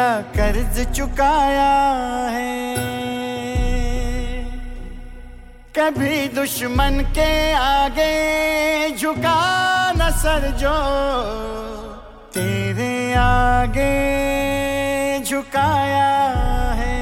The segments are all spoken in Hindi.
तेरा कर्ज चुकाया है। कभी दुश्मन के आगे झुका न सर जो, तेरे आगे झुकाया है।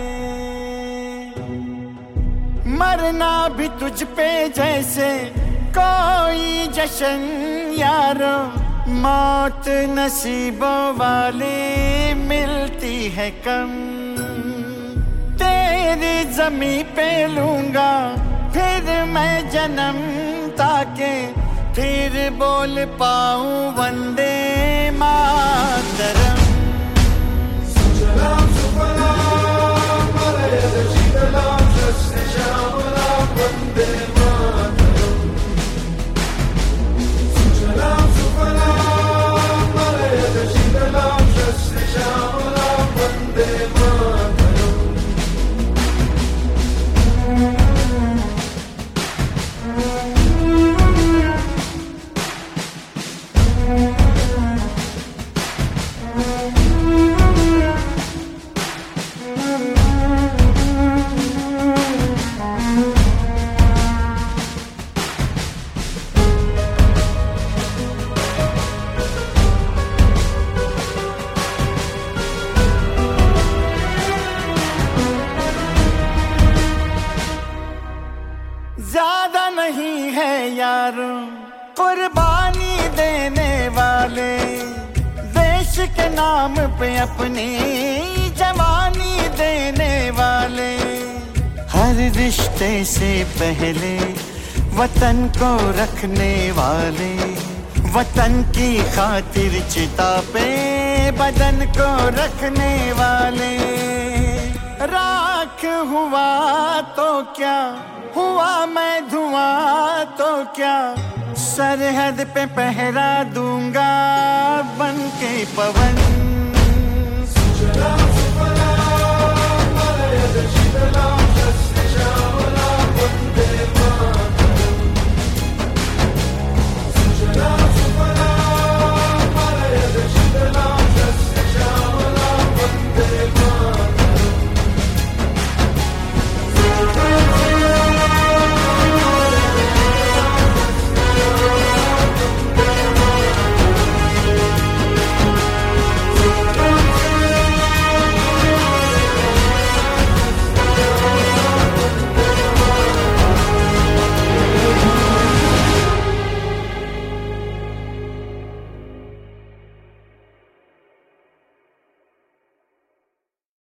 मरना भी तुझ पे जैसे कोई जश्न यारो, मौत नसीबों वाली मिलती है कम। तेरी ज़मीं पे लूंगा फिर मैं जन्म, ताकि फिर बोल पाऊं वंदे मातरम। सुजलाम सुफलाम मलयज शीतलाम शस्त्र श्यामलाम वंदे मातरम। सुजलाम सुफलाम मलयज शीतलाम शस्त्र श्यामलाम वंदे मातरम। ज्यादा नहीं है यारो कुर्बानी देने वाले, देश के नाम पे अपनी जवानी देने वाले। हर रिश्ते से पहले वतन को रखने वाले, वतन की खातिर चिता पे बदन को रखने वाले। राख हुआ तो क्या हुआ, मैं धुआं तो क्या, सरहद पे पहरा दूंगा बन के पवन।